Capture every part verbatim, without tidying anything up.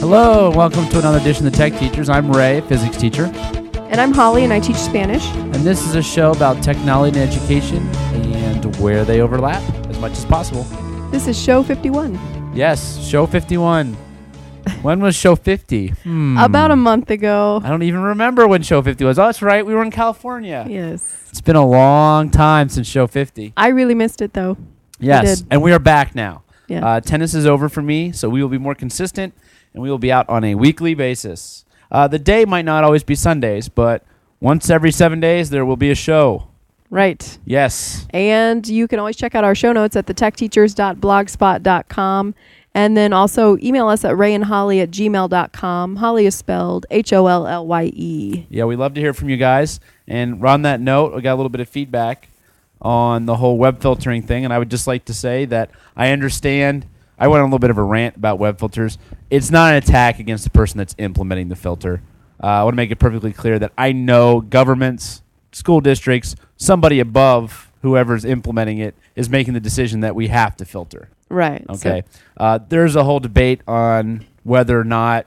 Hello, and welcome to another edition of the Tech Teachers. I'm Ray, physics teacher. And I'm Holly, and I teach Spanish. And this is a show about technology and education and where they overlap as much as possible. This is show fifty-one. Yes, show fifty-one. When was show fifty? Hmm. About a month ago. I don't even remember when show fifty was. Oh, that's right. We were in California. Yes. It's been a long time since show fifty. I really missed it, though. Yes, and we are back now. Yeah. Uh, tennis is over for me, so we will be more consistent, and we will be out on a weekly basis. Uh, the day might not always be Sundays, but once every seven days, there will be a show. Right. Yes. And you can always check out our show notes at the tech teachers dot blogspot dot com. And then also email us at rayandholly at gmail dot com. Holly is spelled H O L L Y E. Yeah, we love to hear from you guys. And on that note, we got a little bit of feedback on the whole web filtering thing. And I would just like to say that I understand. I went on a little bit of a rant about web filters. It's not an attack against the person that's implementing the filter. Uh, I want to make it perfectly clear that I know governments, school districts, somebody above whoever's implementing it is making the decision that we have to filter. Right. Okay. So uh, there's a whole debate on whether or not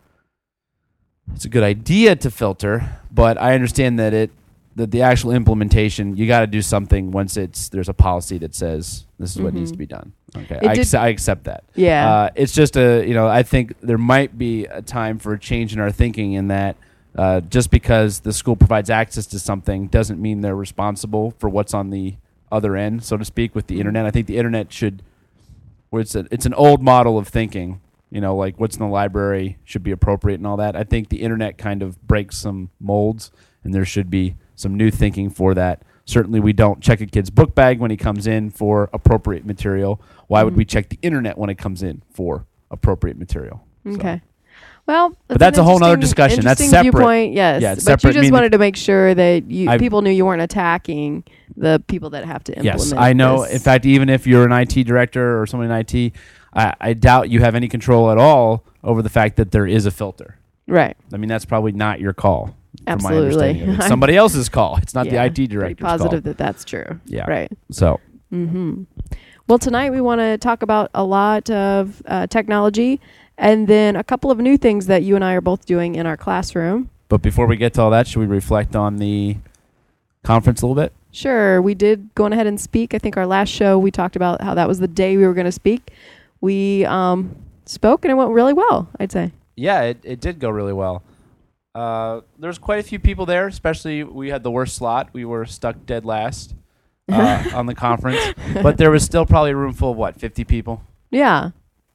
it's a good idea to filter, but I understand that it that the actual implementation, you got to do something once it's there's a policy that says this is mm-hmm. what needs to be done. Okay, I, ex- I accept that. Yeah. Uh, it's just a you know I think there might be a time for a change in our thinking in that uh, just because the school provides access to something doesn't mean they're responsible for what's on the other end, so to speak, with the mm-hmm. internet. I think the internet should. Where it's a, it's an old model of thinking, you know, like what's in the library should be appropriate and all that. I think the internet kind of breaks some molds, and there should be some new thinking for that. Certainly, we don't check a kid's book bag when he comes in for appropriate material. Why mm-hmm. would we check the internet when it comes in for appropriate material? Okay. So. Well, that's but that's a whole other discussion. That's separate. Viewpoint, yes. Yeah, it's but separate. you just wanted to make sure that you, I've, people knew you weren't attacking the people that have to implement. Yes, I know. This. In fact, even if you're an I T director or someone in I T, I, I doubt you have any control at all over the fact that there is a filter. Right. I mean, that's probably not your call. Absolutely. It's somebody else's call. It's not yeah, the I T director's call. Positive that that's true. Yeah. Right. So. Mm-hmm. Well, tonight we want to talk about a lot of uh, technology and then a couple of new things that you and I are both doing in our classroom. But before we get to all that, should we reflect on the conference a little bit? Sure. We did go on ahead and speak. I think our last show we talked about how that was the day we were going to speak. We um, spoke and it went really well, I'd say. Yeah, it, it did go really well. Uh, there's quite a few people there, especially we had the worst slot. We were stuck dead last uh, on the conference. But there was still probably a room full of, what, fifty people? Yeah.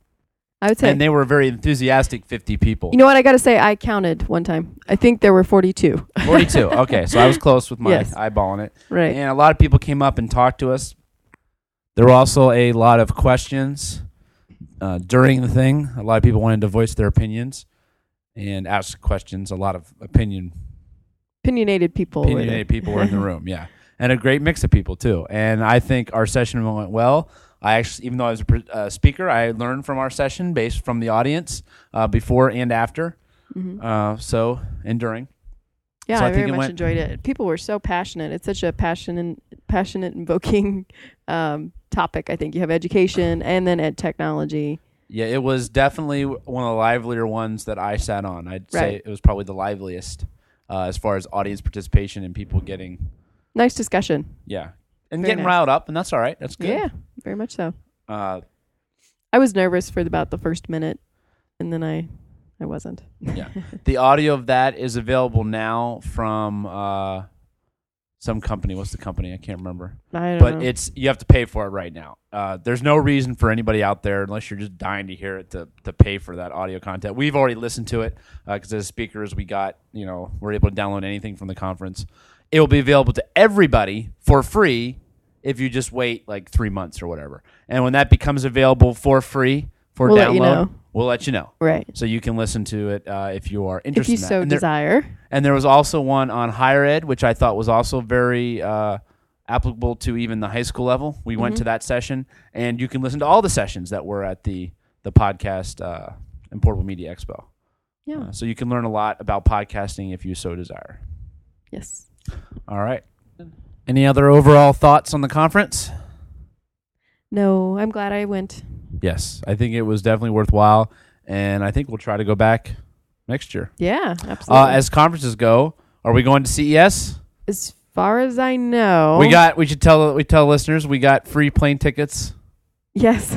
I would say. And they were very enthusiastic fifty people. You know what? I got to say, I counted one time. I think there were forty-two. forty-two. Okay. So I was close with my yes. eyeballing it. Right. And a lot of people came up and talked to us. There were also a lot of questions uh, during the thing. A lot of people wanted to voice their opinions and ask questions. A lot of opinion. Opinionated people. Opinionated people were in the room, yeah. And a great mix of people, too. And I think our session went well. I actually, even though I was a pre- uh, speaker, I learned from our session based from the audience uh, before and after. Mm-hmm. Uh, so, and during. Yeah, so I, I very think much went enjoyed it. People were so passionate. It's such a passionate, passionate invoking um, topic. I think you have education and then ed technology. Yeah, it was definitely one of the livelier ones that I sat on. I'd right. say it was probably the liveliest uh, as far as audience participation and people getting... Nice discussion. Yeah. And very getting nice. riled up, and that's all right. That's good. Yeah, very much so. Uh, I was nervous for about the first minute, and then I I wasn't. Yeah. The audio of that is available now from uh, some company. What's the company? I can't remember. I don't but know. it's you have to pay for it right now. Uh, there's no reason for anybody out there, unless you're just dying to hear it, to to pay for that audio content. We've already listened to it because uh, as speakers, we got you know we're able to download anything from the conference. It will be available to everybody for free if you just wait like three months or whatever. And when that becomes available for free for we'll download, let you know. we'll let you know. Right. So you can listen to it uh, if you are interested if you in that. so and there, desire. And there was also one on higher ed, which I thought was also very uh, applicable to even the high school level. We mm-hmm. went to that session, and you can listen to all the sessions that were at the, the podcast uh, and Portable Media Expo. Yeah. Uh, so you can learn a lot about podcasting if you so desire. Yes. All right. Any other overall thoughts on the conference? No, I'm glad I went. Yes, I think it was definitely worthwhile. and I think we'll try to go back next year. Yeah, absolutely. Uh, as conferences go, are we going to C E S? As far as I know, We got. We should tell we tell listeners we got free plane tickets. yes.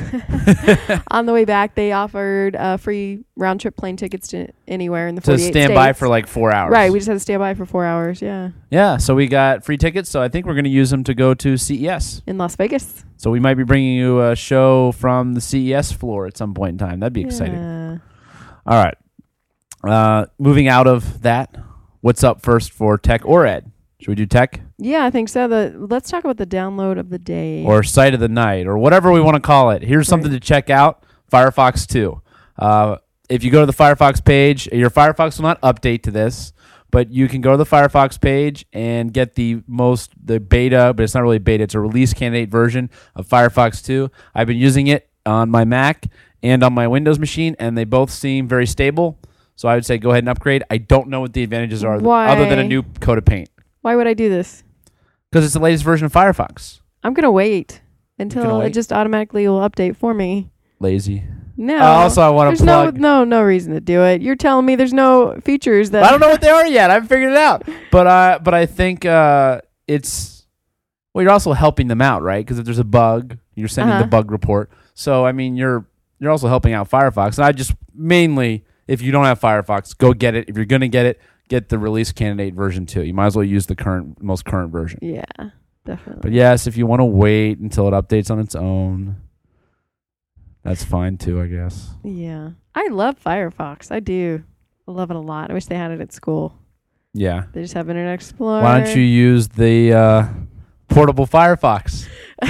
On the way back, they offered uh, free round trip plane tickets to anywhere in the To forty-eight stand states. by for like four hours. Right, we just had to stand by for four hours. Yeah, Yeah, so we got free tickets, so I think we're going to use them to go to C E S. in Las Vegas. So we might be bringing you a show from the C E S floor at some point in time. That'd be exciting. Yeah. All right. Uh, moving out of that, what's up first for tech or ed? Should we do tech Yeah, I think so. The let's talk about the download of the day. or site of the night or whatever we want to call it? Here's something to check out, Firefox two. Uh, if you go to the Firefox page, your Firefox will not update to this, but you can go to the Firefox page and get the most, the beta, but it's not really beta, it's a release candidate version of Firefox two. I've been using it on my Mac and on my Windows machine, and they both seem very stable. So I would say go ahead and upgrade. I don't know what the advantages are Why? other than a new coat of paint. Why would I do this? Because it's the latest version of Firefox. I'm gonna wait until gonna it wait? just automatically will update for me. Lazy. No. Uh, also, I want there's to plug. no no no reason to do it. You're telling me there's no features that I don't know what they are yet. I haven't figured it out. But uh, but I think uh, it's well. You're also helping them out, right? Because if there's a bug, you're sending Uh-huh. the bug report. So I mean, you're you're also helping out Firefox. And I just mainly, if you don't have Firefox, go get it. If you're gonna get it, get the release candidate version two. You might as well use the current, most current version. Yeah, definitely. But yes, if you want to wait until it updates on its own, that's fine too, I guess. Yeah. I love Firefox. I do. I love it a lot. I wish they had it at school. Yeah. They just have Internet Explorer. Why don't you use the uh, portable Firefox?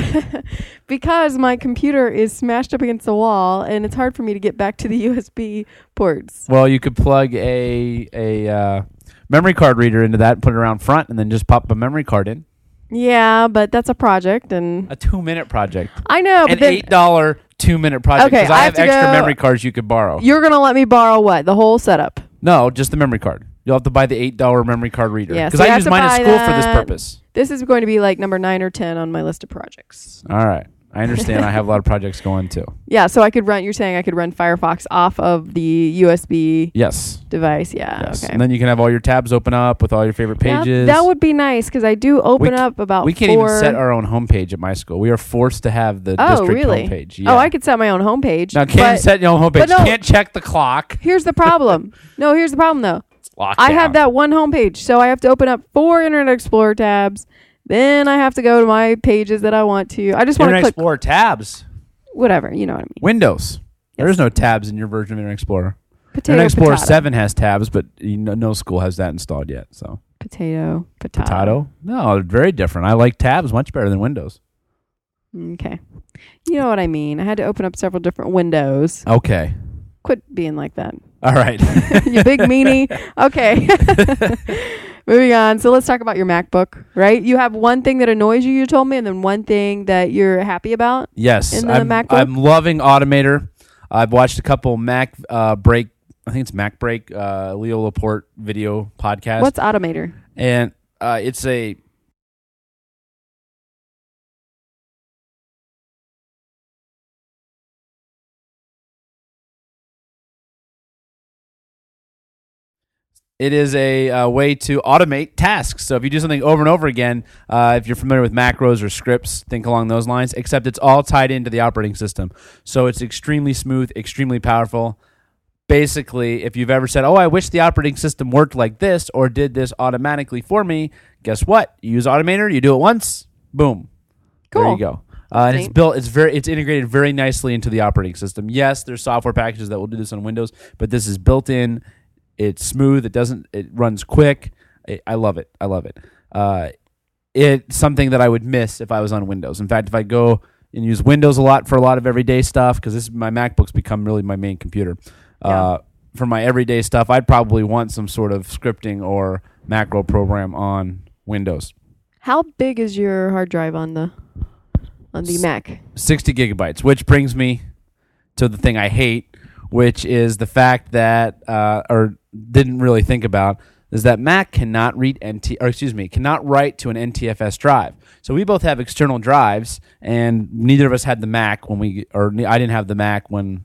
Because my computer is smashed up against the wall and it's hard for me to get back to the U S B ports. Well, you could plug a a uh, memory card reader into that, and put it around front, and then just pop a memory card in. Yeah, but that's a project, and A two-minute project. I know. But An then eight dollar two-minute project. Okay, Because I I have have to extra go- memory cards you could borrow. you're gonna let me borrow what? The whole setup. No, just the memory card. You'll have to buy the eight dollar memory card reader. Yeah, Because so you I have use to mine at buy school for this that. purpose. This is going to be like number nine or ten on my list of projects. All right. I understand. I have a lot of projects going too. Yeah, so I could run. You're saying I could run Firefox off of the U S B Yes. device? Yeah. Yes. Okay. And then you can have all your tabs open up with all your favorite Yeah, pages. that would be nice because I do open We c- up about. we can't four even set our own homepage at my school. We are forced to have the Oh, district really? homepage. Yeah. Oh, I could set my own homepage. Now, can't but set your own homepage. but no. Can't check the clock. here's the problem. No, here's the problem though. It's locked I down. have that one homepage, so I have to open up four Internet Explorer tabs. Then I have to go to my pages that I want to. I just want to Internet click Explorer tabs. whatever. You know what I mean. Windows. There Yes. is no tabs in your version of Internet Explorer. Potato, Internet Explorer potato. seven has tabs, but you know, no school has that installed yet. So Potato, potato. potato. No, they're very different. I like tabs much better than Windows. Okay. You know what I mean. I had to open up several different windows. Okay. Quit being like that. All right. You big meanie. Okay. Moving on. So let's talk about your MacBook, right? You have one thing that annoys you, you told me, and then one thing that you're happy about. Yes. In the I'm, MacBook? I'm loving Automator. I've watched a couple Mac uh, break. I think it's Mac Break, uh, Leo Laporte video podcast. What's Automator? And uh, it's a It is a uh, way to automate tasks. So if you do something over and over again, uh, if you're familiar with macros or scripts, think along those lines, except it's all tied into the operating system. So it's extremely smooth, extremely powerful. Basically, if you've ever said, oh, I wish the operating system worked like this or did this automatically for me, guess what? You use Automator, you do it once, boom. There Cool. you go. Uh, and it's Neat. built. It's very. It's integrated very nicely into the operating system. Yes, there's software packages that will do this on Windows, but this is built in. It's smooth. It doesn't. It runs quick. I, I love it. I love it. Uh, it's something that I would miss if I was on Windows. In fact, if I go and use Windows a lot for a lot of everyday stuff, because this my MacBook's become really my main computer. Yeah. Uh, for my everyday stuff, I'd probably want some sort of scripting or macro program on Windows. How big is your hard drive on the on the S- Mac? sixty gigabytes, which brings me to the thing I hate, which is the fact that, uh, or didn't really think about, is that Mac cannot read N T, or excuse me, cannot write to an N T F S drive. So we both have external drives, and neither of us had the Mac when we, or ne- I didn't have the Mac when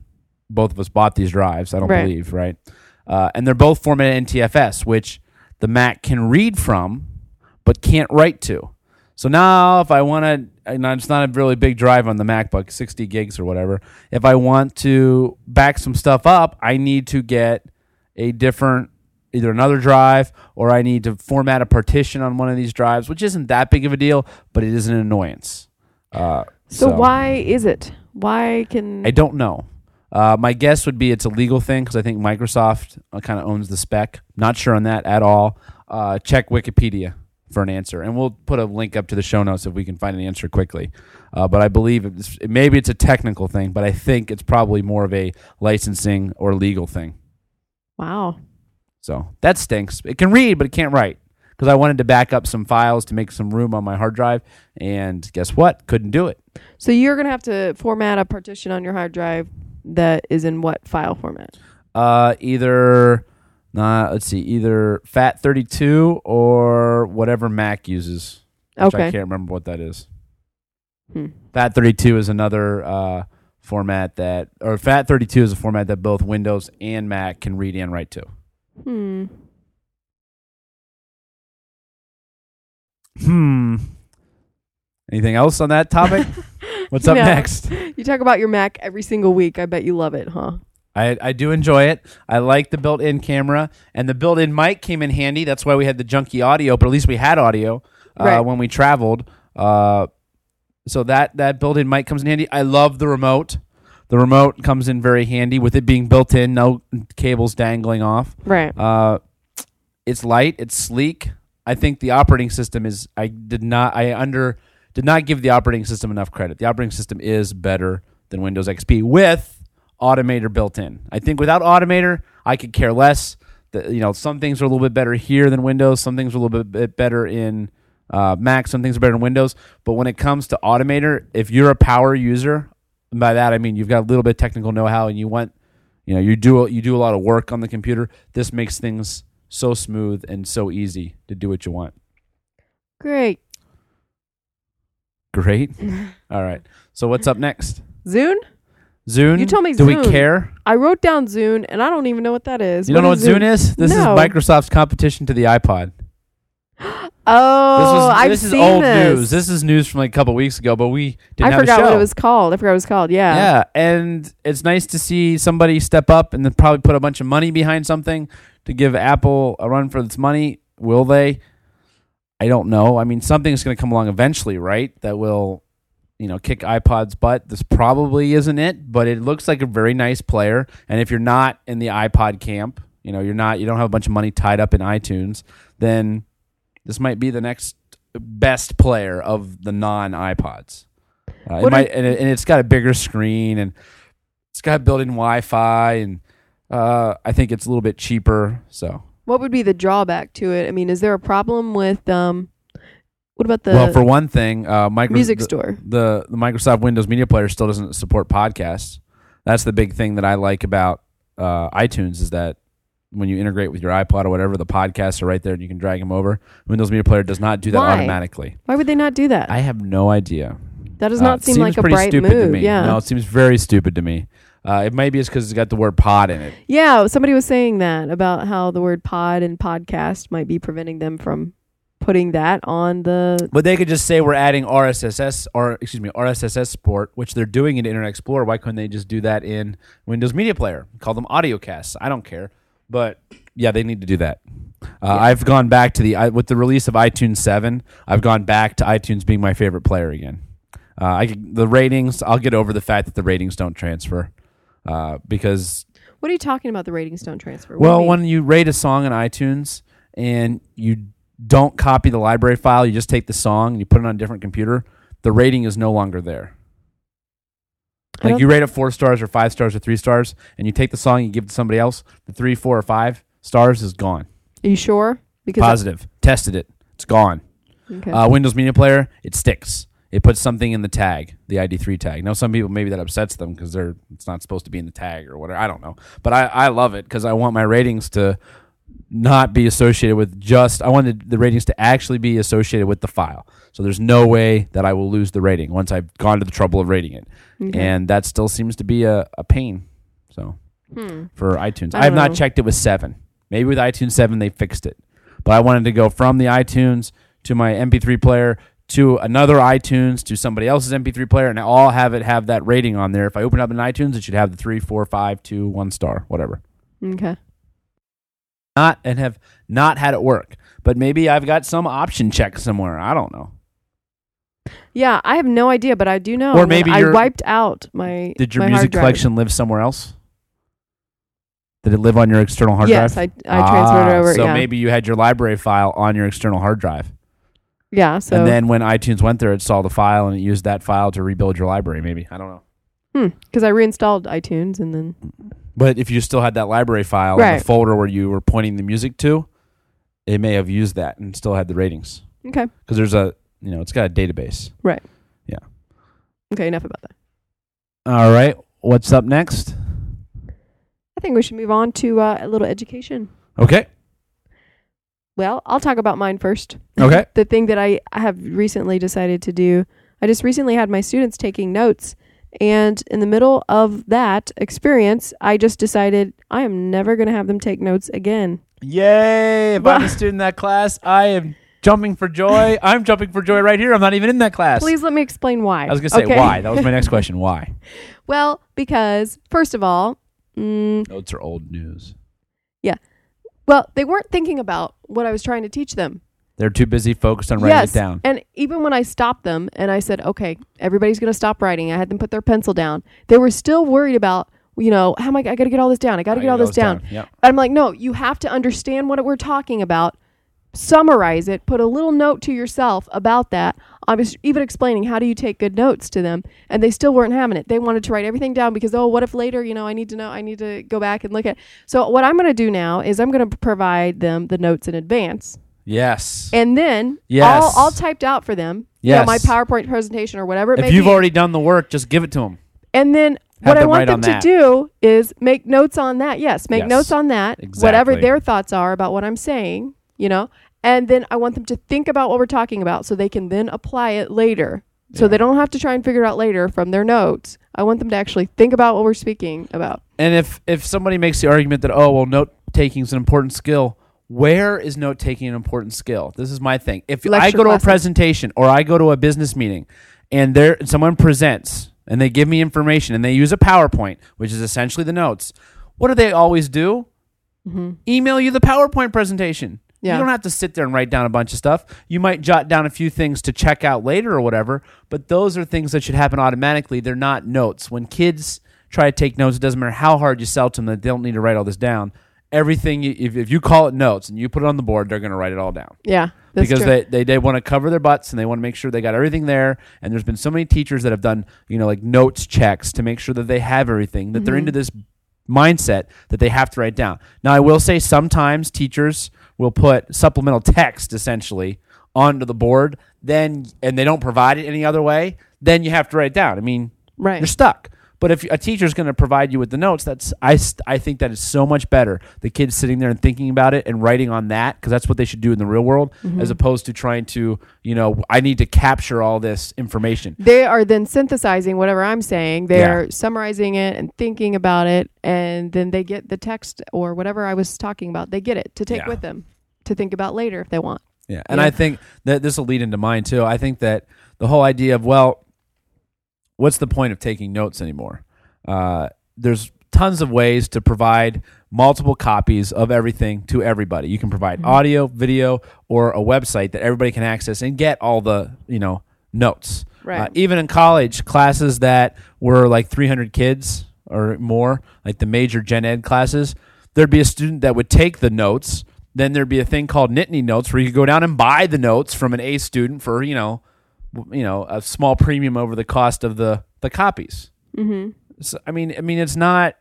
both of us bought these drives. I don't Right. believe, right? Uh, and they're both formatted N T F S, which the Mac can read from, but can't write to. So now, if I want to, it's not a really big drive on the MacBook, sixty gigs or whatever. If I want to back some stuff up, I need to get a different, either another drive, or I need to format a partition on one of these drives, which isn't that big of a deal, but it is an annoyance. Uh, So, so why is it? Why can I don't know. Uh, my guess would be it's a legal thing because I think Microsoft uh, kind of owns the spec. Not sure on that at all. Uh, check Wikipedia for an answer, and we'll put a link up to the show notes if we can find an answer quickly. Uh, but I believe it's, maybe it's a technical thing, but I think it's probably more of a licensing or legal thing. wow? So that stinks. It can read, but it can't write. Because I wanted to back up some files to make some room on my hard drive, and guess what? Couldn't do it. So you're gonna have to format a partition on your hard drive that is in what file format? Uh, either, nah, let's see, either FAT thirty-two or whatever Mac uses. Which Okay. I can't remember what that is. Hmm. FAT thirty-two is another uh, format that, or FAT thirty-two is a format that both Windows and Mac can read and write to. Hmm. Hmm. Anything else on that topic? What's up No. next? You talk about your Mac every single week. I bet you love it, huh? I, I do enjoy it. I like the built-in camera, and the built-in mic came in handy. That's why we had the junky audio, but at least we had audio uh, Right. when we traveled. Uh, so that, that built-in mic comes in handy. I love the remote. The remote comes in very handy with it being built in, no cables dangling off. Right. Uh, it's light. It's sleek. I think the operating system is. I did not. I under did not give the operating system enough credit. The operating system is better than Windows X P with Automator built in. I think without Automator, I could care less. The, you know, some things are a little bit better here than Windows. Some things are a little bit, bit better in uh, Mac. Some things are better in Windows. But when it comes to Automator, if you're a power user, and by that I mean you've got a little bit of technical know-how and you want, you know, you do you do a lot of work on the computer. This makes things so smooth and so easy to do what you want. Great. Great. All right. So what's up next? Zune? Zune? You told me Do we Zune. care? I wrote down Zune, and I don't even know what that is. You don't know what Zune is? This No. is Microsoft's competition to the iPod. Oh, This was I've this is seen old this. news. This is news from like a couple weeks ago, but we didn't I have forgot a show. what it was called. I forgot what it was called. Yeah. Yeah, and it's nice to see somebody step up and then probably put a bunch of money behind something to give Apple a run for its money. Will they? I don't know. I mean, something's going to come along eventually, right? That will, you know, kick iPod's butt. This probably isn't it, but it looks like a very nice player. And if you're not in the iPod camp, you know, you're not, you don't have a bunch of money tied up in iTunes, then this might be the next best player of the non-iPods. Uh, it What might, are- and, it, and it's got a bigger screen, and it's got built-in Wi-Fi, and uh, I think it's a little bit cheaper. So, What would be the drawback to it? I mean, is there a problem with um? What about the well, for one thing, uh, micro, music the, store? The, the Microsoft Windows Media Player still doesn't support podcasts. That's the big thing that I like about uh, iTunes is that when you integrate with your iPod or whatever, the podcasts are right there and you can drag them over. Windows Media Player does not do that Why? automatically. Why would they not do that? I have no idea. that does Uh, not it seem seems like a pretty bright stupid move. to me. Yeah. No, it seems very stupid to me. Uh, it maybe it's because it's got the word pod in it. Yeah, somebody was saying that about how the word pod and podcast might be preventing them from putting that on the. But they could just say we're adding R S S or excuse me R S S S support, which they're doing in Internet Explorer. Why couldn't they just do that in Windows Media Player? Call them AudioCasts. I don't care, but yeah, they need to do that. Uh, Yeah. I've gone back to the I, with the release of iTunes seven. I've gone back to iTunes being my favorite player again. Uh, I could- the ratings. I'll get over the fact that the ratings don't transfer uh, because What are you talking about? The ratings don't transfer. What do you well, mean? when you rate a song on iTunes and you don't copy the library file, you just take the song and you put it on a different computer, the rating is no longer there. I Like don't- you rate it four stars or five stars or three stars, and you take the song and you give it to somebody else, the three, four, or five stars is gone. Are you sure? Because Positive. Tested it. It's gone. okay. Uh, Windows Media Player, it sticks. It puts something in the tag, the I D three tag. Now, some people, maybe that upsets them because they're it's not supposed to be in the tag or whatever. I don't know. But I, I love it because I want my ratings to not be associated with just, I wanted the ratings to actually be associated with the file. So there's no way that I will lose the rating once I've gone to the trouble of rating it. Okay. And that still seems to be a, a pain. So Hmm. for iTunes, I I, have don't not know. checked it with seven. Maybe with iTunes seven they fixed it, but I wanted to go from the iTunes to my M P three player to another iTunes to somebody else's M P three player, and all have it have that rating on there. If I open up an iTunes, it should have the three, four, five, two, one star, whatever. Okay. Not and have not had it work, but maybe I've got some option check somewhere. I don't know. Yeah, I have no idea, but I do know. Or when maybe I your- wiped out my. Did your my music hard drive. collection live somewhere else? Did it live on your external hard Yes, drive? I I transferred it Ah, over. So yeah. maybe you had your library file on your external hard drive. Yeah. So. And then when iTunes went there, it saw the file and it used that file to rebuild your library, maybe. I don't know. Hmm. Because I reinstalled iTunes and then. But if you still had that library file in Right. the folder where you were pointing the music to, it may have used that and still had the ratings. Okay. Because there's a, you know, it's got a database. Right. Yeah. Okay. Enough about that. All right. What's up next? I think we should move on to uh, a little education. Okay. Well, I'll talk about mine first. Okay. The thing that I have recently decided to do, I just recently had my students taking notes. And in the middle of that experience, I just decided I am never going to have them take notes again. Yay. If I'm a student in that class, I am jumping for joy. I'm jumping for joy right here. I'm not even in that class. Please let me explain why. I was going to say Okay? why. That was my next question. Why? Well, because first of all, mm, Notes are old news. well, they weren't thinking about what I was trying to teach them. They're too busy focused on writing Yes, it down. and even when I stopped them and I said, okay, everybody's going to stop writing, I had them put their pencil down. They were still worried about, you know, how am I, I got to get all this down. I got to get all this down. Yep. I'm like, no, you have to understand what we're talking about. Summarize it. Put a little note to yourself about that. I was even explaining how do you take good notes to them, and they still weren't having it. They wanted to write everything down because, oh, what if later, you know, I need to know, I need to go back and look at. So what I'm going to do now is I'm going to provide them the notes in advance. Yes. And then Yes. all, all typed out for them. Yes. You know, my PowerPoint presentation or whatever it If may you've be. already done the work, just give it to them. And then Have what I them want write them on to that. do is make notes on that. Yes, make Yes. notes on that. Exactly. Whatever their thoughts are about what I'm saying, you know. And then I want them to think about what we're talking about so they can then apply it later. So Yeah. they don't have to try and figure it out later from their notes. I want them to actually think about what we're speaking about. And if, if somebody makes the argument that, oh, well, note taking is an important skill, where is note taking an important skill? This is my thing. If I Lecture go to classes. a presentation or I go to a business meeting and there someone presents and they give me information and they use a PowerPoint, which is essentially the notes, what do they always do? Mm-hmm. Email you the PowerPoint presentation. Yeah. You don't have to sit there and write down a bunch of stuff. You might jot down a few things to check out later or whatever, but those are things that should happen automatically. They're not notes. When kids try to take notes, it doesn't matter how hard you sell to them that they don't need to write all this down. Everything, you, if, if you call it notes and you put it on the board, they're going to write it all down. Yeah. That's Because true. they, they, they want to cover their butts and they want to make sure they got everything there. And there's been so many teachers that have done, you know, like notes checks to make sure that they have everything, that they're Mhm. into this mindset that they have to write down. Now, I will say sometimes teachers will put supplemental text essentially onto the board, then and they don't provide it any other way, then you have to write it down. I mean, Right. you're stuck. But if a teacher's going to provide you with the notes, that's I, st- I think that is so much better. The kids sitting there and thinking about it and writing on that, because that's what they should do in the real world, Mhm. as opposed to trying to, you know, I need to capture all this information. They are then synthesizing whatever I'm saying. They're summarizing it and thinking about it, and then they get the text or whatever I was talking about. They get it to take Yeah. with them to think about later if they want. Yeah, and Yeah. I think that this will lead into mine too. I think that the whole idea of, well, what's the point of taking notes anymore? Uh, there's tons of ways to provide multiple copies of everything to everybody. You can provide Mhm. audio, video, or a website that everybody can access and get all the, you know, notes. Right. Uh, even in college, classes that were like three hundred kids or more, like the major gen ed classes, there'd be a student that would take the notes. Then there'd be a thing called Nittany Notes where you could go down and buy the notes from an A student for, you know, w- you know, a small premium over the cost of the, the copies. Mm-hmm. So, I mean, I mean, it's not.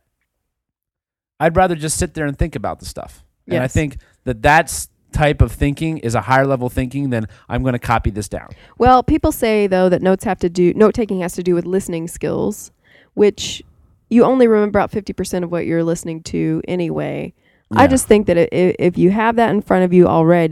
I'd rather just sit there and think about the stuff, and I Yes. think that that's type of thinking is a higher level thinking than I'm going to copy this down. Well, people say though that notes have to do note taking has to do with listening skills, which you only remember about fifty percent of what you're listening to anyway. I Yeah. just think that i- if you have that in front of you already,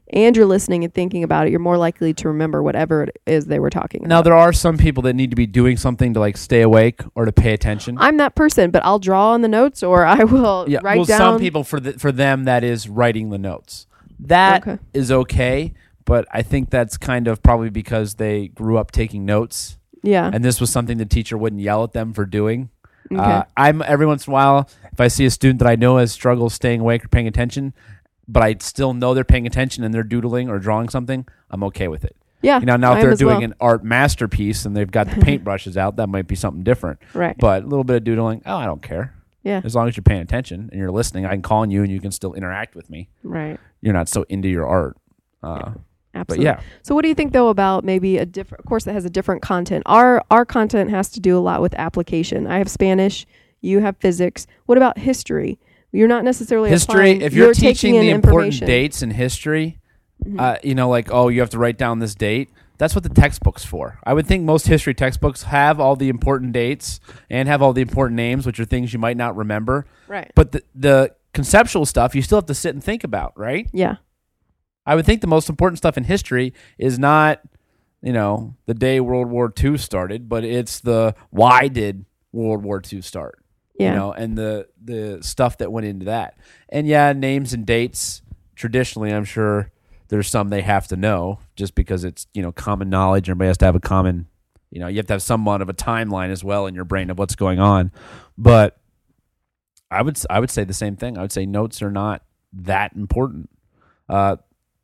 and you're listening and thinking about it, you're more likely to remember whatever it is they were talking Now, about. there are some people that need to be doing something to like stay awake or to pay attention. I'm that person, but I'll draw on the notes or I will Yeah, write well, down. some people for the, for them that is writing the notes. That Okay. is okay, but I think that's kind of probably because they grew up taking notes, Yeah. and this was something the teacher wouldn't yell at them for doing. Okay. Uh, I'm every once in a while, if I see a student that I know has struggled staying awake or paying attention, but I still know they're paying attention and they're doodling or drawing something, I'm okay with it. yeah. You know, now I if am they're as doing well. an art masterpiece and they've got the paintbrushes out, that might be something different. Right. But a little bit of doodling, oh, I don't care. Yeah. As long as you're paying attention and you're listening, I can call on you and you can still interact with me. Right. You're not so into your art. Uh, But Absolutely. yeah, So what do you think though about maybe a different course that has a different content? Our our content has to do a lot with application. I have Spanish, you have physics. What about history? You're not necessarily history. applying, If you're, teaching taking in the important information. dates in history, Mhm. uh, you know, like, oh, you have to write down this date. That's what the textbook's for. I would think most history textbooks have all the important dates and have all the important names, which are things you might not remember. Right. But the, the conceptual stuff, you still have to sit and think about, right? Yeah. I would think the most important stuff in history is not, you know, the day World War Two started, but it's the why did World War Two start? Yeah. You know, and the the stuff that went into that. And yeah, names and dates, traditionally, I'm sure there's some they have to know just because it's, you know, common knowledge. Everybody has to have a common, you know, you have to have somewhat of a timeline as well in your brain of what's going on. But I would I would say the same thing. I would say notes are not that important. Uh,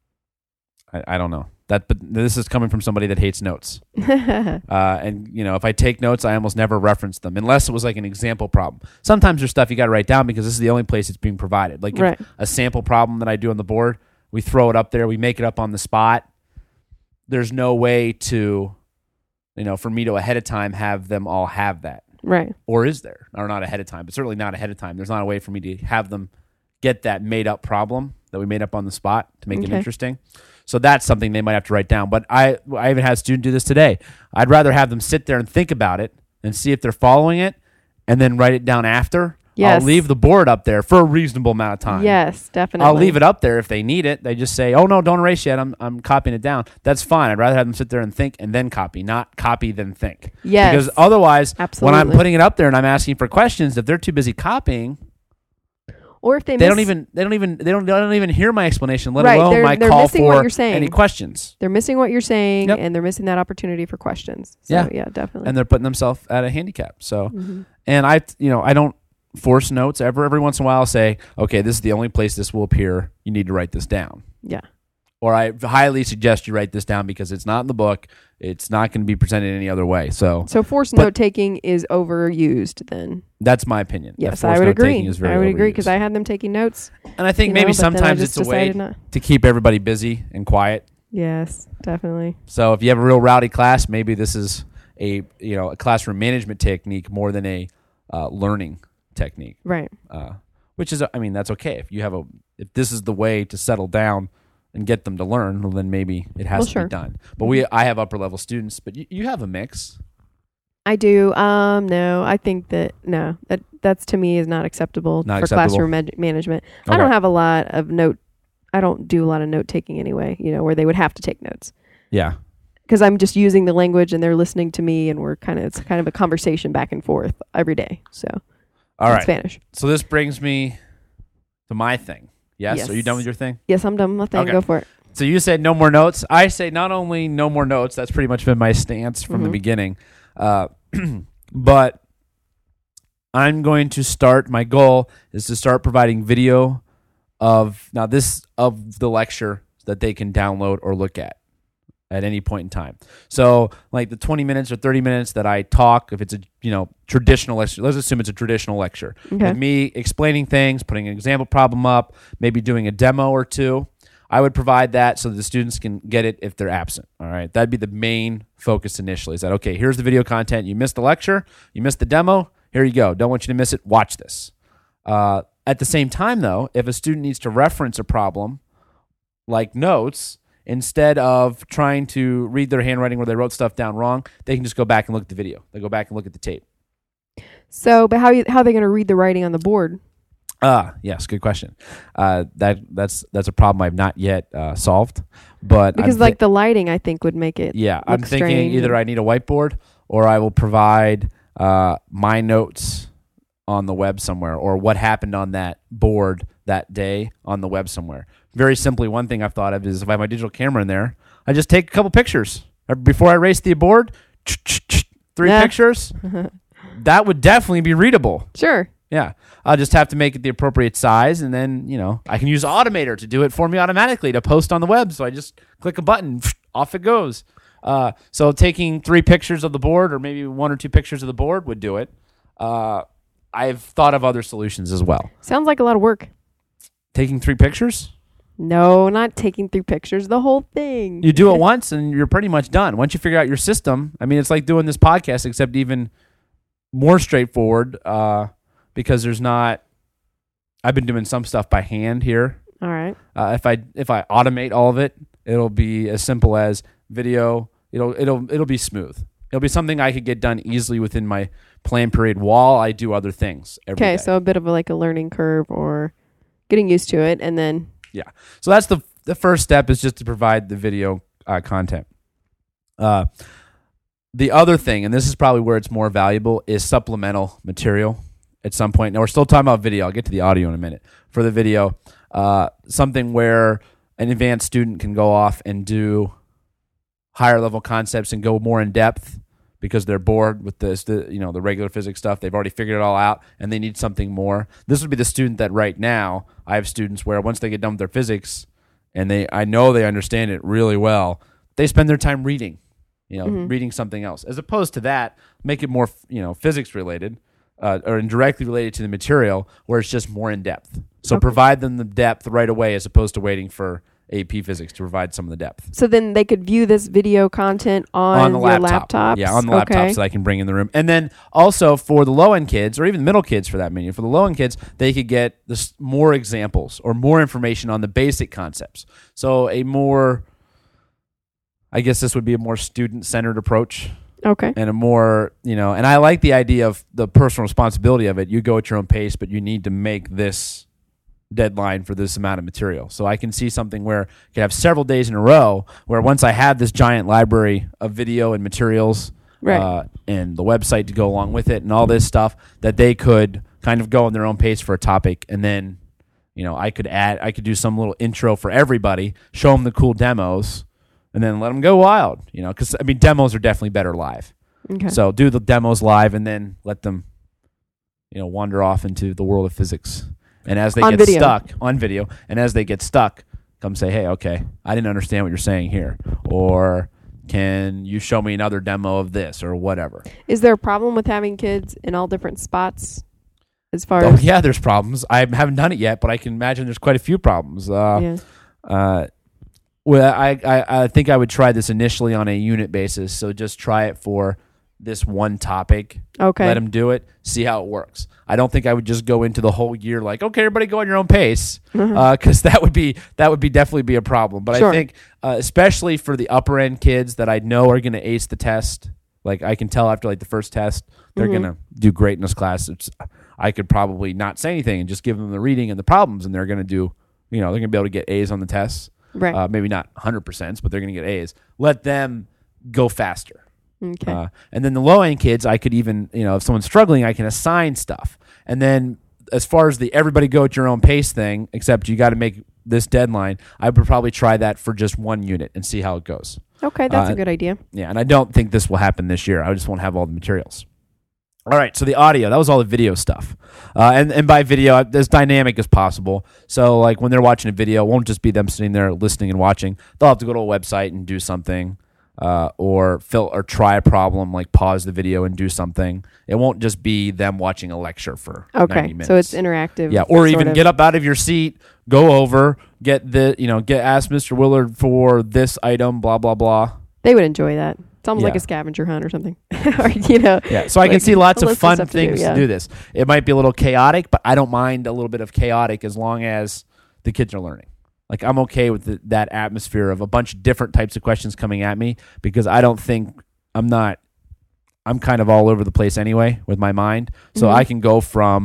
I, I don't know that, but this is coming from somebody that hates notes. Uh, and you know, if I take notes, I almost never reference them unless it was like an example problem. Sometimes there's stuff you got to write down because this is the only place it's being provided. Like if Right. a sample problem that I do on the board, we throw it up there, we make it up on the spot. There's no way to, you know, for me to ahead of time have them all have that. Right. Or is there? Or not ahead of time, but certainly not ahead of time. There's not a way for me to have them get that made up problem that we made up on the spot to make it Okay. interesting. So that's something they might have to write down. But I I even had a student do this today. I'd rather have them sit there and think about it and see if they're following it and then write it down after. Yes. I'll leave the board up there for a reasonable amount of time. Yes, definitely. I'll leave it up there if they need it. They just say, oh, no, don't erase yet. I'm I'm copying it down. That's fine. I'd rather have them sit there and think and then copy, not copy then think. Yes. Because otherwise, when I'm Absolutely. putting it up there and I'm asking for questions, if they're too busy copying, Or if they, they miss, don't even they don't even they don't they don't even hear my explanation, let Right, alone they're- my they're call missing what for you're saying. any questions. they're missing what you're saying Yep. and they're missing that opportunity for questions. So, Yeah. yeah, definitely. And they're putting themselves at a handicap. So, Mhm. and I, you know, I don't force notes ever. Every once in a while, I'll say, okay, this is the only place this will appear. You need to write this down. Yeah. Or I highly suggest you write this down because it's not in the book. It's not going to be presented any other way. So So forced But- note taking is overused then. that's my opinion. that Yes, forced I would agree. note-taking is very I would agree because overused. I had them taking notes. and I think you maybe know, but then I sometimes just it's a way decided not- to keep everybody busy and quiet. Yes, definitely. So if you have a real rowdy class, maybe this is a you know a classroom management technique more than a uh, learning technique. Right. Uh, which is, I mean, that's okay. If you have a, if this is the way to settle down and get them to learn, well, then maybe it has Well, to sure. be done. But we, I have upper level students, but you, you have a mix. I do. Um, no, I think that no, that that's to me is not acceptable Not for acceptable? classroom med- management. I Okay. don't have a lot of note. I don't do a lot of note taking anyway. You know, where they would have to take notes Yeah. because I'm just using the language and they're listening to me and we're kind of it's kind of a conversation back and forth every day. So All in right. Spanish. So this brings me to my thing. Yes. Yes. Are you done with your thing? Yes, I'm done with that. Okay. Go for it. So you said no more notes. I say not only no more notes. That's pretty much been my stance from the Mhm. beginning. Uh, but I'm going to start. My goal is to start providing video of now this of the lecture that they can download or look at at any point in time. So like the twenty minutes or thirty minutes that I talk, if it's a you know traditional lecture, let's assume it's a traditional lecture. Okay. With me explaining things, putting an example problem up, maybe doing a demo or two. I would provide that so the students can get it if they're absent. All right. That'd be the main focus initially is that, okay, here's the video content. You missed the lecture. You missed the demo. Here you go. Don't want you to miss it. Watch this. Uh, at the same time, though, if a student needs to reference a problem like notes, instead of trying to read their handwriting where they wrote stuff down wrong, they can just go back and look at the video. They go back and look at the tape. So, but how you, how are they going to read the writing on the board? Ah, yes, good question. Uh, that that's that's a problem I've not yet uh, solved, but Because I'm like the lighting, I think would make it. yeah, look I'm thinking strange either and- I need a whiteboard or I will provide uh, my notes on the web somewhere, or what happened on that board that day on the web somewhere. Very simply, one thing I've thought of is if I have my digital camera in there, I just take a couple pictures before I erase the board. Three Yeah. pictures. That would definitely be readable. Sure. Yeah. I'll just have to make it the appropriate size, and then, you know, I can use Automator to do it for me automatically to post on the web. So I just click a button, off it goes. Uh, so taking three pictures of the board, or maybe one or two pictures of the board, would do it. Uh, I've thought of other solutions as well. Sounds like a lot of work. Taking three pictures? No, not taking three pictures. The whole thing. You do it once, and you're pretty much done. Once you figure out your system, I mean, it's like doing this podcast, except even more straightforward, uh, because there's not. I've been doing some stuff by hand here. All right. Uh, if I if I automate all of it, it'll be as simple as video. It'll it'll it'll be smooth. It'll be something I could get done easily within my plan period while I do other things. every Okay, day. so a bit of a, like a learning curve or getting used to it, and then Yeah. So that's the the first step, is just to provide the video uh, content. Uh, the other thing, and this is probably where it's more valuable, is supplemental material at some point. Now, we're still talking about video. I'll get to the audio in a minute. For the video, uh, something where an advanced student can go off and do higher level concepts and go more in depth because they're bored with this, the you know the regular physics stuff. They've already figured it all out, and they need something more. This would be the student that right now I have students where once they get done with their physics, and they I know they understand it really well, they spend their time reading, you know, Mhm. reading something else. As opposed to that, make it more you know physics directly uh, or indirectly related to the material, where it's just more in depth. So Okay. provide them the depth right away, as opposed to waiting for A P Physics to provide some of the depth. so then they could view this video content on, on the your laptop. laptops. Yeah, on the Okay. laptops that I can bring in the room. And then also for the low end kids, or even middle kids for that matter, for the low end kids, they could get this more examples or more information on the basic concepts. So a more, I guess this would be a more student centered approach. Okay. And a more, you know, and I like the idea of the personal responsibility of it. You go at your own pace, but you need to make this deadline for this amount of material. So I can see something where I can have several days in a row where once I have this giant library of video and materials, Right. uh, and the website to go along with it and all this stuff, that they could kind of go on their own pace for a topic. And then, you know, I could add, I could do some little intro for everybody, show them the cool demos, and then let them go wild, you know, because, I mean, demos are definitely better live. Okay. So do the demos live and then let them, you know, wander off into the world of physics. And as they On get video. stuck on video, and as they get stuck, come say, hey, okay, I didn't understand what you're saying here. Or can you show me another demo of this or whatever? Is there a problem with having kids in all different spots as far Oh, as yeah, there's problems. I haven't done it yet, but I can imagine there's quite a few problems. Uh, yeah. uh, well, I, I, I think I would try this initially on a unit basis. So just try it for this one topic. Okay. Let them do it. See how it works. I don't think I would just go into the whole year like, okay, everybody go on your own pace, because that would be that would be definitely be a problem. But Uh-huh. Sure. I think, uh, especially for the upper end kids that I know are going to ace the test, like I can tell after like the first test, they're Mhm. going to do great in this class. It's, I could probably not say anything and just give them the reading and the problems, and they're going to do, you know, they're going to be able to get A's on the tests. Right. Uh, maybe not one hundred percent, but they're going to get A's. Let them go faster. okay. Uh, and then the low end kids, I could even, you know, if someone's struggling, I can assign stuff. And then as far as the everybody go at your own pace thing, except you got to make this deadline, I would probably try that for just one unit and see how it goes. okay, that's uh, a good idea. Yeah, and I don't think this will happen this year. I just won't have all the materials. All right, so the audio, that was all the video stuff. Uh, and, and by video, as dynamic as possible. So like when they're watching a video, it won't just be them sitting there listening and watching. They'll have to go to a website and do something. Uh, or fill or try a problem, like pause the video and do something. It won't just be them watching a lecture for ninety Okay. minutes. So it's interactive. yeah, or sort even of. get up out of your seat, go over, get the you know, get ask Mister Willard for this item, blah blah blah. They would enjoy that. It's almost like Yeah. a scavenger hunt or something. Or, you know. Yeah, so I can like see lots a of list of fun stuff to do, things to yeah. do this. It might be a little chaotic, but I don't mind a little bit of chaotic as long as the kids are learning. Like I'm okay with the, that atmosphere of a bunch of different types of questions coming at me, because I don't think I'm not, I'm kind of all over the place anyway with my mind. So Mhm. I can go from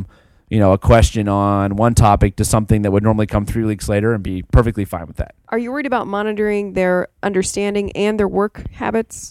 you know, a question on one topic to something that would normally come three weeks later and be perfectly fine with that. Are you worried about monitoring their understanding and their work habits?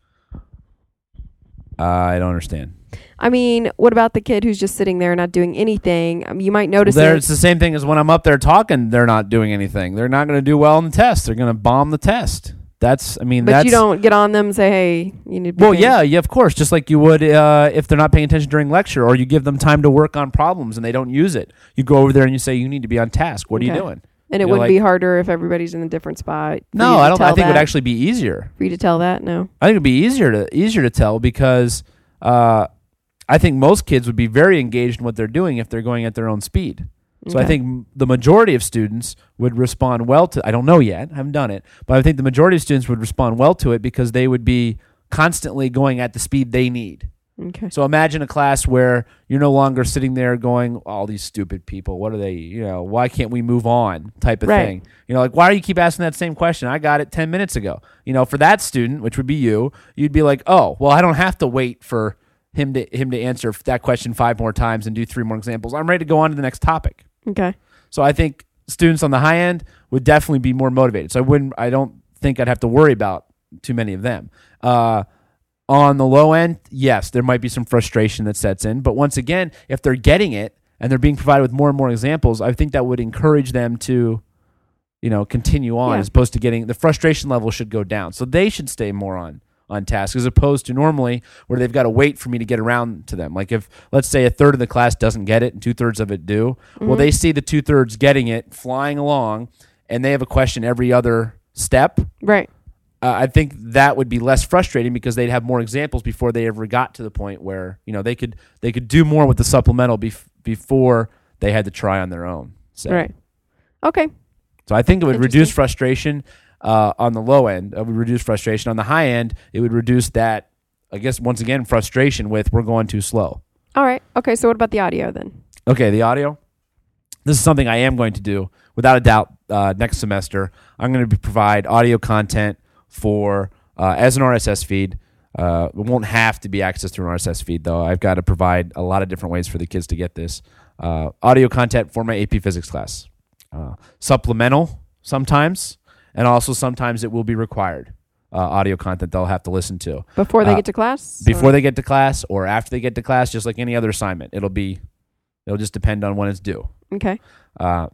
Uh, I don't understand. I mean, what about the kid who's just sitting there not doing anything? Um, you might notice Well, it. it's the same thing as when I'm up there talking, they're not doing anything. They're not going to do well in the test. They're going to bomb the test. That's, I mean, But that's... you don't get on them and say, hey, you need to be Well, paying- yeah, yeah, of course. Just like you would uh, if they're not paying attention during lecture, or you give them time to work on problems and they don't use it. You go over there and you say, you need to be on task. What Okay. are you doing? And it You're wouldn't like- be harder if everybody's in a different spot. for No, you to I don't. tell I think it would that? actually be easier. For you to tell that? No. I think it'd be easier to easier to tell because uh, I think most kids would be very engaged in what they're doing if they're going at their own speed. So I Okay. think m- the majority of students would respond well to. I don't know yet. I haven't done it, but I think the majority of students would respond well to it because they would be constantly going at the speed they need. Okay. So imagine a class where you're no longer sitting there going, all these stupid people, what are they, you know, why can't we move on type of Right. thing. You know, like, why do you keep asking that same question? I got it ten minutes ago. You know, for that student, which would be you, you'd be like, oh, well, I don't have to wait for him to him to answer that question five more times and do three more examples. I'm ready to go on to the next topic. Okay. So I think students on the high end would definitely be more motivated. So I wouldn't, I don't think I'd have to worry about too many of them. Uh, on the low end, yes, there might be some frustration that sets in. But once again, if they're getting it and they're being provided with more and more examples, I think that would encourage them to, you know, continue on Yeah. as opposed to getting, the frustration level should go down. So they should stay more on, on task as opposed to normally where they've got to wait for me to get around to them. Like if, let's say a third of the class doesn't get it and two thirds of it do, well, they see the two thirds getting it, flying along, and they have a question every other step. Right. Uh, I think that would be less frustrating because they'd have more examples before they ever got to the point where, you know, they could they could do more with the supplemental bef- before they had to try on their own. So, Right. Okay. so I think it would Interesting. reduce frustration uh, on the low end. It would reduce frustration on the high end. It would reduce that, I guess, once again, frustration with we're going too slow. All right. Okay. So what about the audio then? Okay, the audio. This is something I am going to do without a doubt uh, next semester. I'm going to provide audio content for uh, as an R S S feed. Uh, it won't have to be accessed through an R S S feed, though. I've got to provide a lot of different ways for the kids to get this. Uh, audio content for my A P Physics class. Uh, supplemental sometimes, and also sometimes it will be required uh, audio content they'll have to listen to. Before they Uh, get to class? Before Or- they get to class or after they get to class, just like any other assignment. It'll be, it'll just depend on when it's due. Okay. Uh,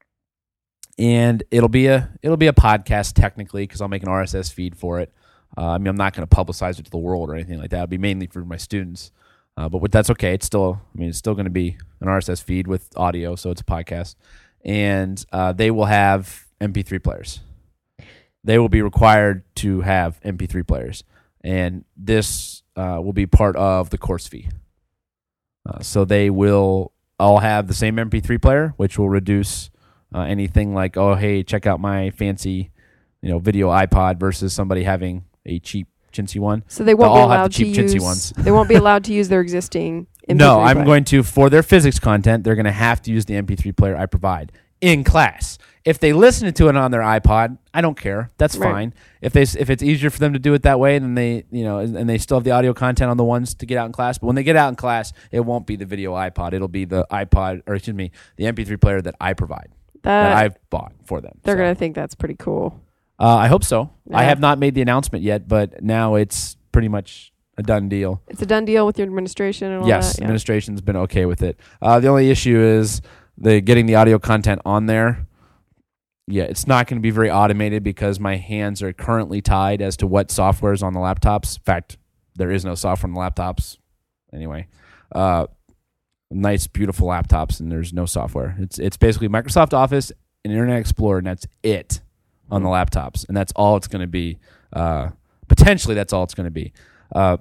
and it'll be a it'll be a podcast technically because I'll make an R S S feed for it. Uh, I mean, I'm not going to publicize it to the world or anything like that. It'll be mainly for my students, uh, but what, that's okay. It's still, I mean, it's still going to be an R S S feed with audio, so it's a podcast, and uh, they will have M P three players. They will be required to have M P three players, and this uh, will be part of the course fee. Uh, so they will all have the same M P three player, which will reduce uh, anything like, oh, hey, check out my fancy, you know, video iPod versus somebody having a cheap chintzy one. So they won't They'll be all have allowed the cheap to chintzy use. ones. They won't be allowed to use their existing. M P three No, I'm player. going to, for their physics content, they're going to have to use the M P three player I provide in class. If they listen to it on their iPod, I don't care. That's Right. fine. If they if it's easier for them to do it that way, then they, you know, and they still have the audio content on the ones to get out in class. But when they get out in class, it won't be the video iPod. It'll be the iPod, or excuse me, the M P three player that I provide, that That, I've bought for them. they're So, going to think that's pretty cool. Uh, I hope so. I Yeah. have not made the announcement yet, but now it's pretty much a done deal. It's a done deal with your administration and all Yes, that. Yeah. administration's been okay with it. Uh, the only issue is the getting the audio content on there. Yeah, it's not going to be very automated because my hands are currently tied as to what software is on the laptops. In fact, there is no software on the laptops. Anyway, uh, nice, beautiful laptops, and there's no software. It's it's basically Microsoft Office and Internet Explorer, and that's it on the laptops, and that's all it's going to be. Uh, potentially, that's all it's going to be. Uh,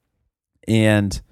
and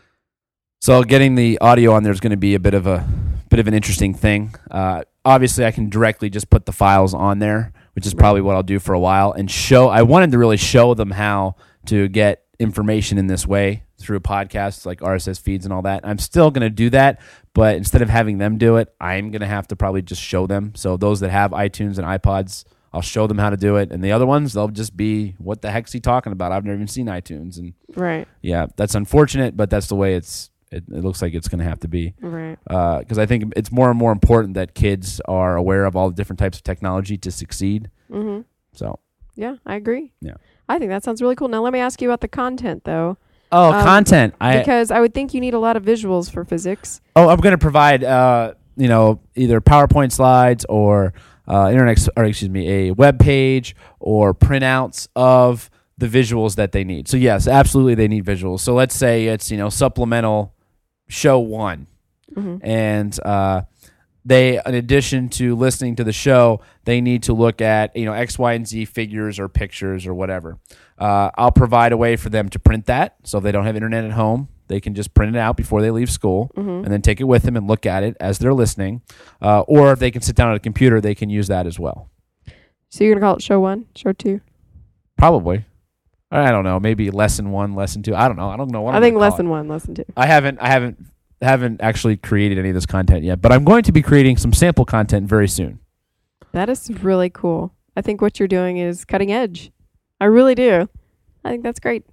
so getting the audio on there is going to be a bit of a bit of an interesting thing. Uh, obviously, I can directly just put the files on there, which is probably what I'll do for a while, and show. I wanted to really show them how to get information in this way through podcasts like R S S feeds and all that. I'm still going to do that, but instead of having them do it, I'm going to have to probably just show them. So those that have iTunes and iPods, I'll show them how to do it, and the other ones, they'll just be, what the heck's he talking about? I've never even seen iTunes, and Right. yeah, that's unfortunate, but that's the way it's It, it looks like it's going to have to be. Right. Because I think it's more and more important that kids are aware of all the different types of technology to succeed. Mm-hmm. So. Yeah, I agree. Yeah. I think that sounds really cool. Now let me ask you about the content, though. Oh, Um, content. I Because I would think you need a lot of visuals for physics. Oh, I'm going to provide, uh, you know, either PowerPoint slides or uh, internet, ex- or excuse me, a web page or printouts of the visuals that they need. So yes, absolutely, they need visuals. So let's say it's, you know, supplemental show one, Mm-hmm. and uh, they, in addition to listening to the show, they need to look at, you know, X, Y, and Z figures or pictures or whatever. Uh, I'll provide a way for them to print that. So if they don't have internet at home, they can just print it out before they leave school Mm-hmm. and then take it with them and look at it as they're listening. Uh, or if they can sit down at a computer, they can use that as well. So you're going to call it show one, show two? Probably. I don't know. Maybe lesson one, lesson two. I don't know. I don't know what I I'm think gonna call lesson it. one, lesson two. I haven't. I haven't. Haven't actually created any of this content yet, but I'm going to be creating some sample content very soon. That is really cool. I think what you're doing is cutting edge. I really do. I think that's great.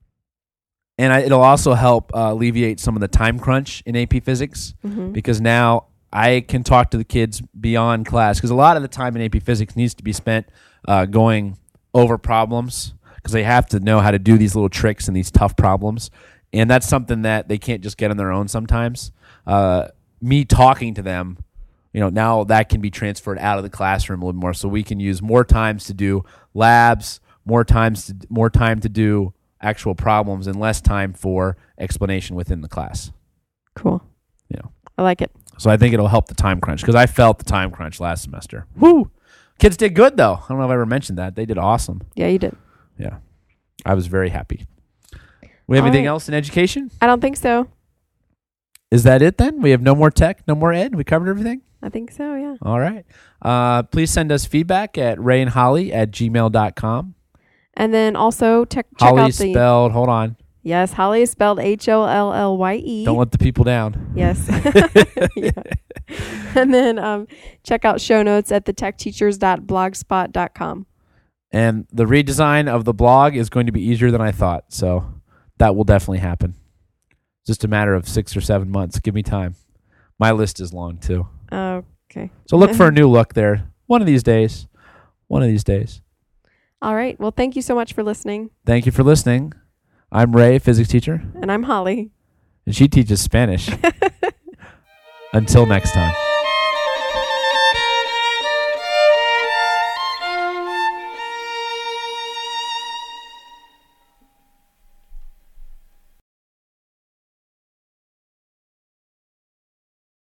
And I, it'll also help uh, alleviate some of the time crunch in A P Physics, Mm-hmm. because now I can talk to the kids beyond class, because a lot of the time in A P Physics needs to be spent uh, going over problems, because they have to know how to do these little tricks and these tough problems. And that's something that they can't just get on their own sometimes. Uh, me talking to them, you know, now that can be transferred out of the classroom a little more, so we can use more times to do labs, more times to, more time to do actual problems, and less time for explanation within the class. Cool. You know, I like it. so I think it'll help the time crunch, because I felt the time crunch last semester. Woo! Kids did good though. I don't know if I ever mentioned that. They did awesome. Yeah, you did. Yeah, I was very happy. We have All anything right. else in education? I don't think so. Is that it then? We have no more tech, no more ed. We covered everything? I think so, yeah. All right. Uh, please send us feedback at ray and holly at gmail dot com. And then also check, check Holly out the... spelled, hold on. Yes, Holly is spelled H O L L Y E. Don't let the people down. Yes. Yeah. And then um, check out show notes at the tech teachers dot blogspot dot com. And the redesign of the blog is going to be easier than I thought. So that will definitely happen. Just a matter of six or seven months. Give me time. My list is long too. Okay. So look for a new look there. One of these days. One of these days. All right. Well, thank you so much for listening. Thank you for listening. I'm Ray, physics teacher, And I'm Holly. and she teaches Spanish. Until next time.